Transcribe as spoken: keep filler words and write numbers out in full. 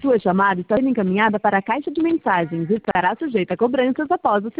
Sua chamada está sendo encaminhada para a caixa de mensagens e estará sujeita a cobranças após o